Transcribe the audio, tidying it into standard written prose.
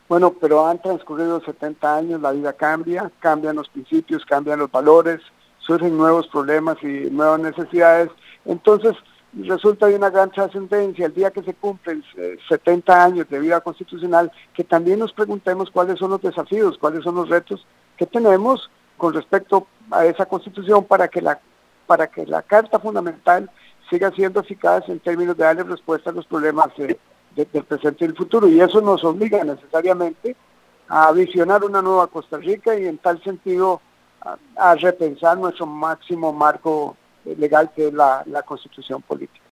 Bueno, pero han transcurrido 70 años, la vida cambia, cambian los principios, cambian los valores, surgen nuevos problemas y nuevas necesidades. Entonces, resulta de una gran trascendencia el día que se cumplen 70 años de vida constitucional, que también nos preguntemos cuáles son los desafíos, cuáles son los retos que tenemos con respecto a esa Constitución para que la Carta Fundamental siga siendo eficaz en términos de darle respuesta a los problemas del presente y el futuro. Y eso nos obliga necesariamente a visionar una nueva Costa Rica y en tal sentido a repensar nuestro máximo marco legal, que es la Constitución política.